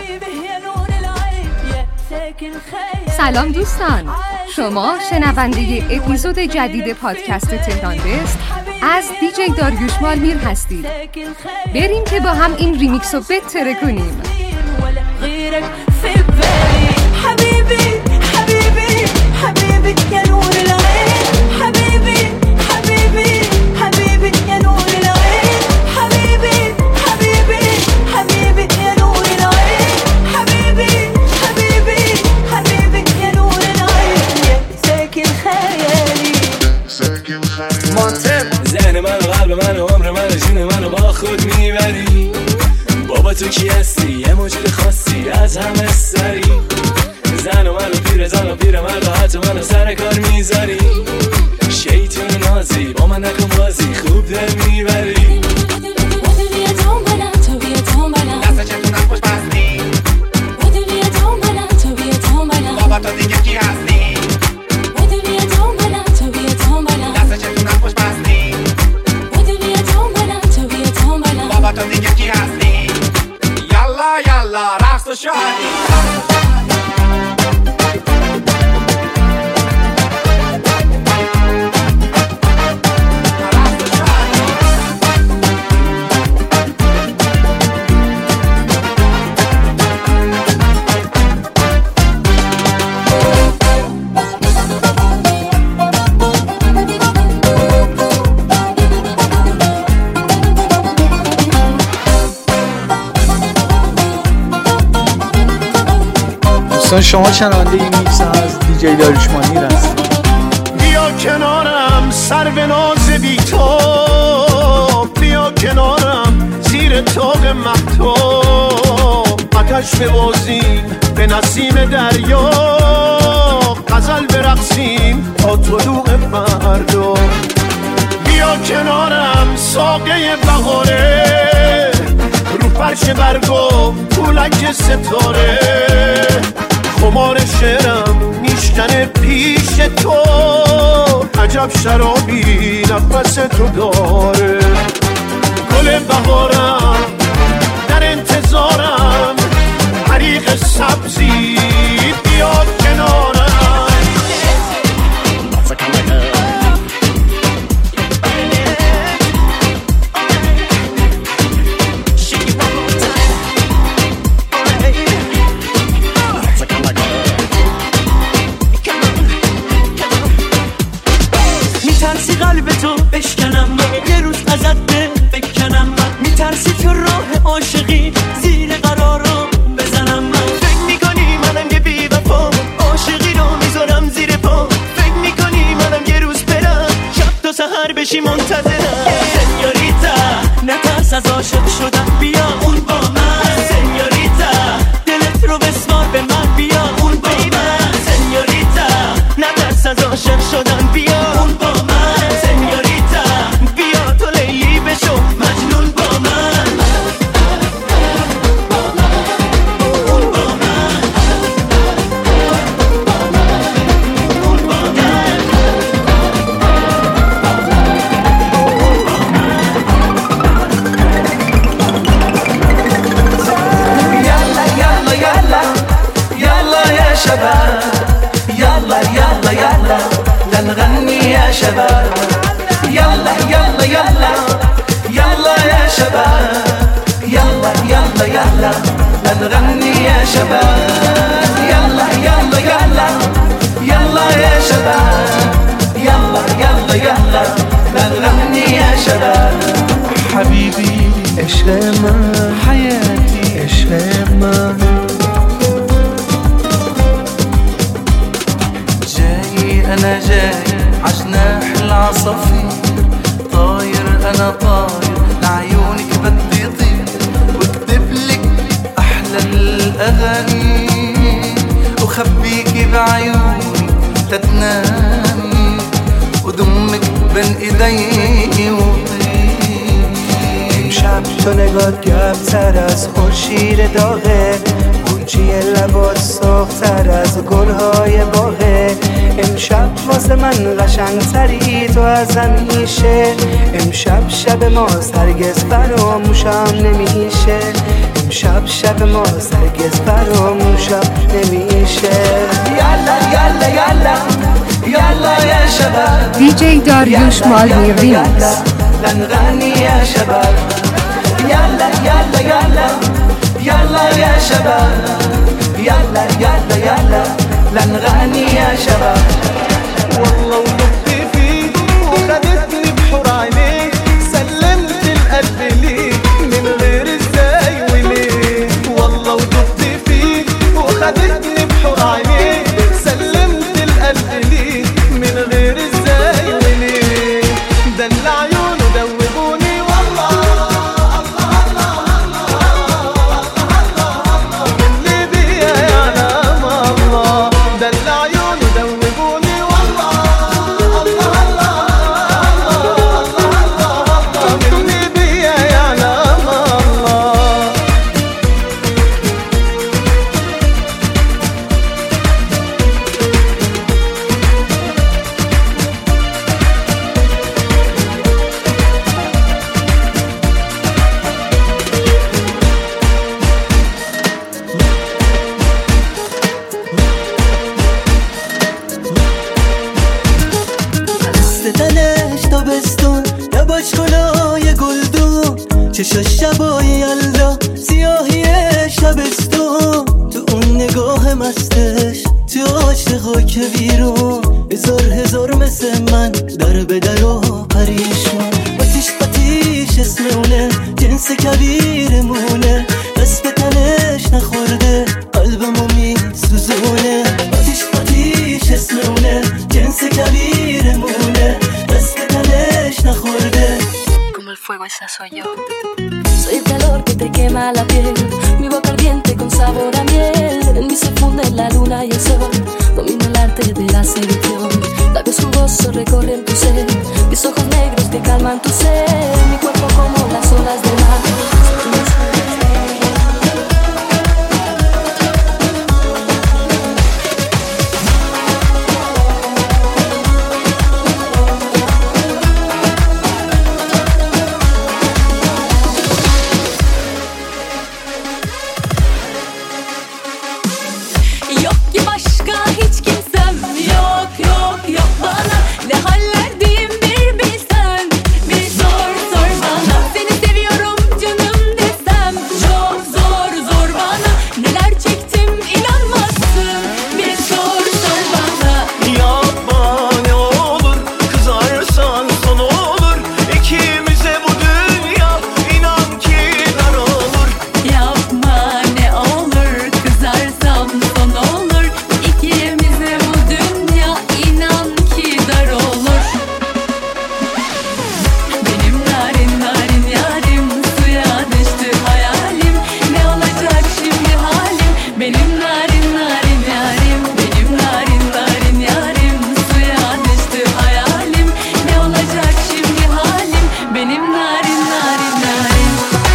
سلام دوستان، شما شنونده اپیزود جدید پادکست تهران بست از دیجی داریوش مالمیر هستید. بریم که با هم این ریمیکس رو بتره کنیم. ذهن من و قلب من و عمر من و جون من رو با خود میبری. بابا تو کی هستی؟ یه موجود خاصی از همه سری. زن و من و پیر زن و پیر مرد و حتی من و سر کار میذاری. شیطون نازی با من نکن بازی، خوب دل میبری. دست چتونم خوش بستی. بابا تو دیگه کی هستی؟ تو دیگه کی هستی؟ یالا یالا رقص و شادی. دوستان شما شنونده این میکس از دیجی داریوش مالمیر هستید. بیا کنارم سر به ناز بی تو، بیا کنارم زیر طاق مهتاب. آتش ببازیم به نسیم دریا، غزل برقصیم تا طلوع فردا. بیا کنارم ساقه بهاره، رو فرش برگا پولک ستاره. خمار شعرم میشکنه پیش تو، عجب شرابی نفس تو داره. گل بهارم در انتظارم، حریق سبزی بیاد کنارم. عاشقی زیر قرارم بزنم من. فکر میکنی منم یه بی وفا، عاشقی رو میذارم زیر پا. فکر میکنی منم یه روز برم شب تا سحر بشی منتظرم. سنیوریتا نترس از عاشق شدن، بیا اون با من. سنیوریتا دلت رو بسپار به من، بیا اون با من. سنیوریتا نترس از عاشق شدن، بیا اون با من. سنیوریتا بیا تو لیلی بشو مجنون با من. يلا يلا يلا لنغني يا شباب. يلا يلا يلا يلا يا شباب. يلا يلا يلا لنغني يا شباب. يلا يلا يلا يلا يا شباب. يلا يلا يلا لنغني يا شباب. حبيبي عشق من، حياتي عشق من. أنا جاي عجناح العصافير، طاير أنا طاير لعيونك بدي طير، واكتبلك أحلى الأغاني، وخبيكي بعيوني تتنامي، ودمك بين إيدي وطير. امشب تو نگات گرم‌تر از خورشید داغه، گونچی لبات سرخ‌تر از گل‌های باغه. امشب واسه من قشنگ‌تری تو از همیشه، امشب شب ماست هرگز فراموشم نمیشه. امشب شب ما هرگز فراموشم نمیشه. یالا یالا یالا یالا یا شباب دیجی داریوش مالمیر ریمیکس. لنغني يا شباب يلا يلا يلا يلا يا شباب يلا يلا يلا لنغني يا شباب. والله ودقت فيك وخدتني بحور عينيك سلمت القلب ليك من غير ازاي وليه. والله ودقت فيك وخدتني بحور عينيك سلمت القلب ليك من غير ازاي وليه. دلع عيونه دوبوني والله الله الله الله اللي بيا يعلم الله. دلع عيونه دوبوني والله الله الله اللي بيا يعلم الله. دستنش تابستون لباش گلای گلدون چشاش شبای یلدا سیاهی شبستون تو اون نگاه مستش تو عاشقا که بیرون هزار مثل من در به در و پریشون. آتیش اسم اونه جنس کبیرمونه دست به تنش نخورده قلبمو میسوزونه. آتیش اسم اونه جنس کبیرمونه دست به تنش نخورده. Como el fuego esa soy yo. Soy el calor que te quema la piel, mi boca ardiente con sabor a miel. En mí se funden la luna y el sol, domino el arte de la seducción. Labios jugosos recorren tu ser, mis ojos negros que calman tu ser. Mi cuerpo como las olas del mar. Yok ki başka hiç kimsem, yok yok yok bana. Ne hallerdeyim bir bilsen, bir sor bana. Seni seviyorum canım desem, çok zor bana. Neler çektim inanmazsın, bir sor bana. Yapma ne olur kızarsan son olur. İkimize bu dünya inan ki dar olur. Yapma ne olur kızarsam son olur. İkimize bu dünya inan ki dar olur. Benim narin narin yarim suya düştü hayalim. Ne olacak şimdi halim? Benim narin narin yarim, benim narin narin yarim suya düştü hayalim. Ne olacak şimdi halim? Benim narin narin yarim.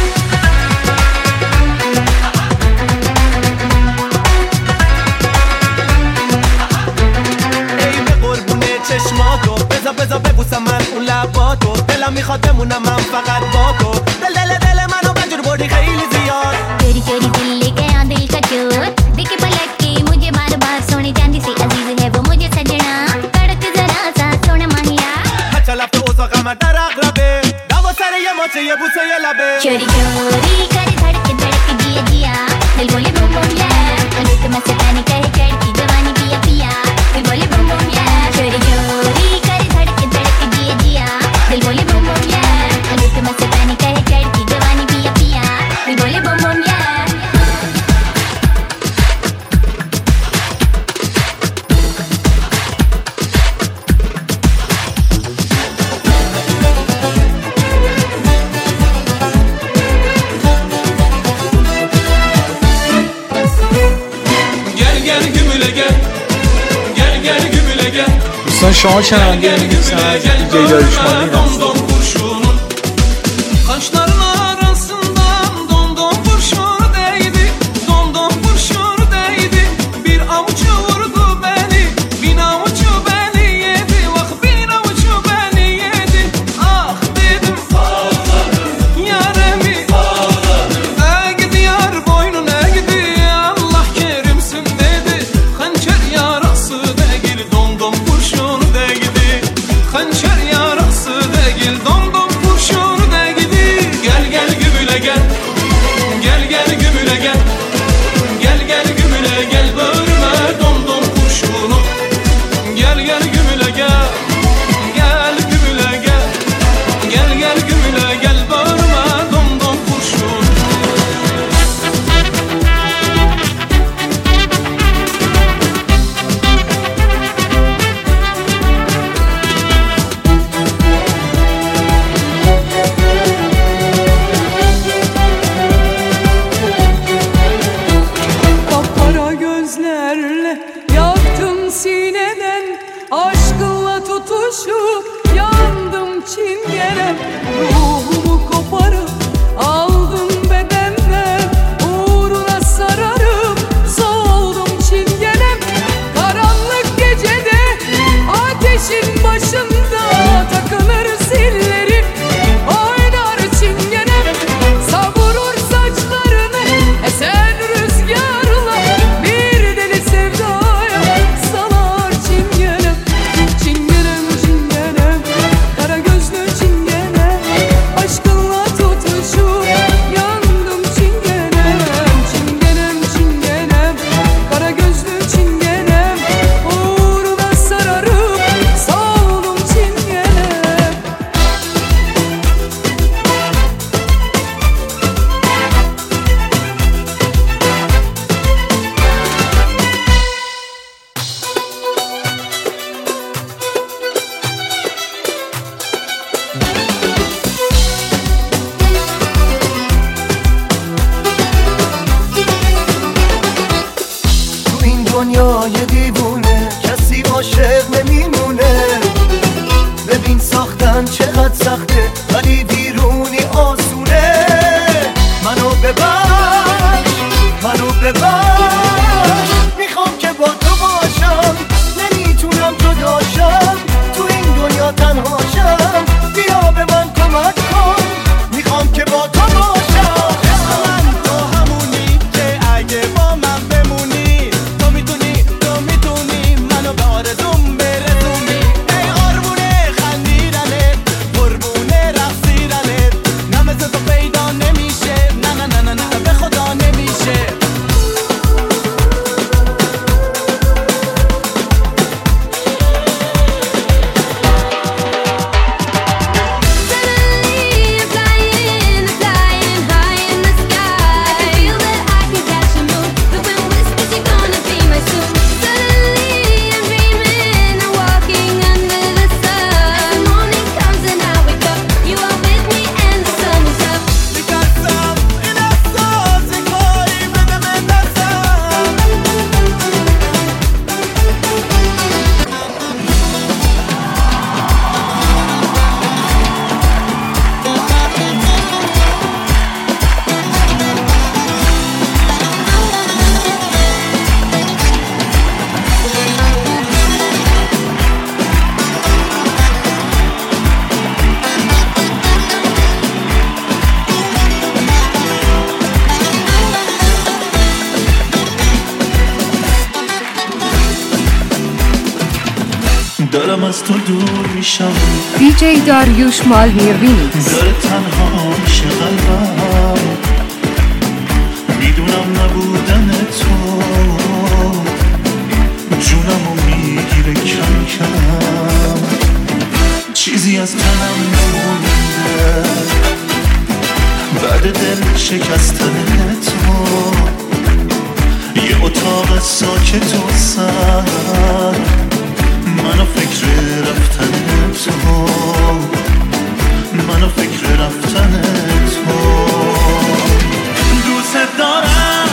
ای به قربون چشماتو بذار ببوسم من اون لباتو. دلم میخواد بمونم من فقط با تو. دل منو بجور بردی خیلی زیاد. चोरी चोरी दिल लेके आ दिल का चोर देखे पलट के मुझे बार बार सोने चांदी से अजीज है वो मुझे सजना तड़क जरा सा सोना माहिया. حتی لفت اتاقم در اقربه دوا سر یه ماچه یه بوسه یه لبه. चोरी चोरी करे धड़क धड़क जिया जिया दिल बोले बम बम या अरे तुम सताने कहे चढ़ती जवानी पिया पिया दिल बोले बम बम या. चोरी चोरी करे धड़क धड़क जिया जिया दिल बोले बम बम या अरे तुम सताने कहे चढ़ती जवानी पिया पिया दिल बोले बम बम या. دوستان شما شنونده ریمیکس از دیجی داریوش مالمیر هستید. Kaşların arasından domdom kurşunu değdi. Domdom kurşunu değdi. Bir avuç vurdu beni. Bin avuç beni yedi. Bak bin avuç beni yedi. Ah dedim. Yaremi. Gidiyor دنیای دیوونه کسی عاشق نمیمونه. ببین ساختن چقدر سخته ولی بیرونی آسونه. منو ببخش منو ببخش، میخوام که با تو باشم، نمیتونم جداشم، تو این دنیا تنهاشم. بیا به من کمک کن، میخوام که با تو باشم. من تو همونی که اگه با من بمونی، تو میتونی منو به آرزوم برسونی. ای قربونه خندیدنت، قربونه رقصیدنت، نه مثل تو پیدا نمیشه، نه نه نه نه به خدا نمیشه. دارم از تو دور میشم، دیجی داریوش مالمیر ریمیکس. داره تنها میشه قلبم، میدونم نبودن تو جونمو میگیره کم کم، چیزی از تنم نمونده بعد دل شکستن تو. یه اتاق ساکت و سر، منو فکر رفتن تو، منو فکر رفتن تو. دوست دارم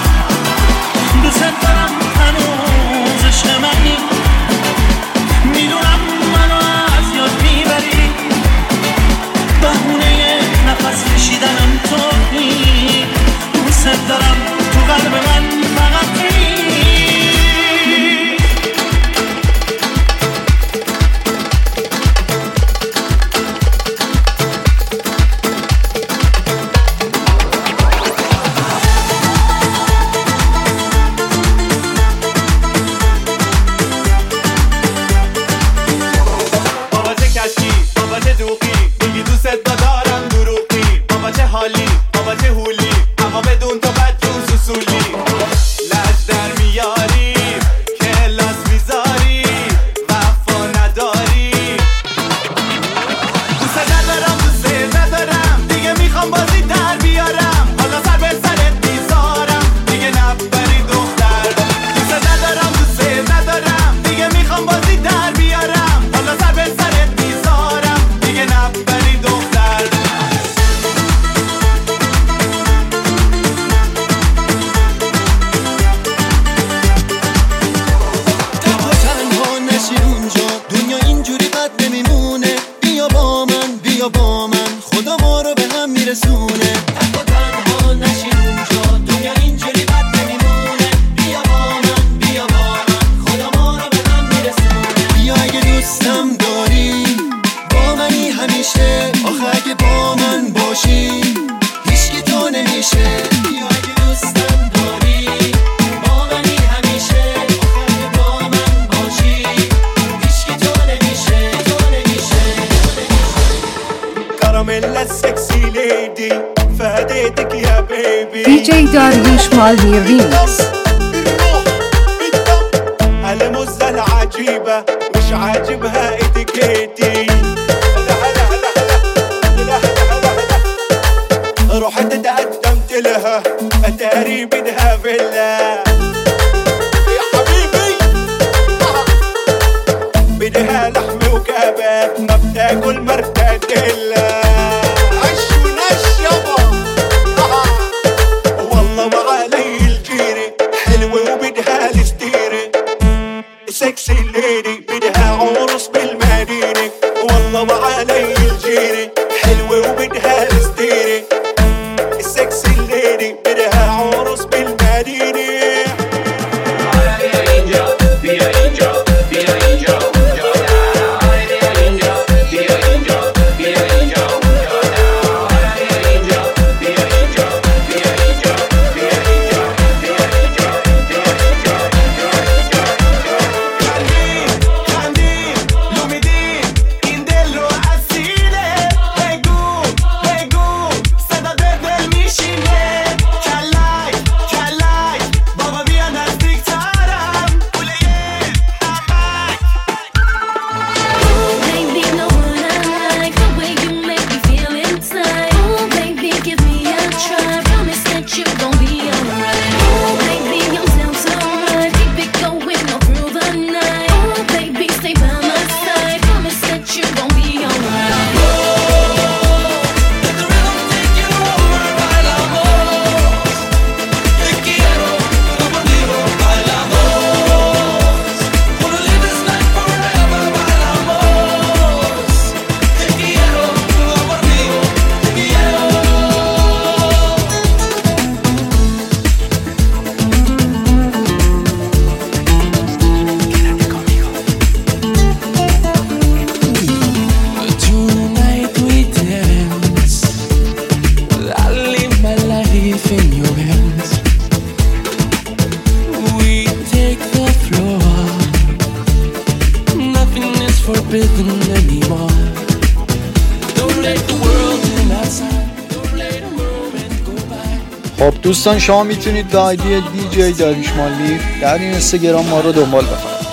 هنوز عشق منی، میدونم منو از یاد میبری، بهونه نفس کشیدنم تویی. دوست دارم تو قلب من فقط دیجی داریوش مالمیر ریمیکس. المزة عجيبة مش عاجبها اتيكيتي، رحت تقدمت لها اتاري بدها فيلا يا حبيبي، بدها لحم وكباب ما بتاكل مرتديلا. عش ونش يابا والله ما علي الجيري حلوة وبدها الستيري. بدون بیمار. Don't let the world in outside. Don't let the moment go by. خب دوستان شما میتونید به آیدی DJ داریوش مالمیر در اینستاگرام ما رو دنبال بکنید.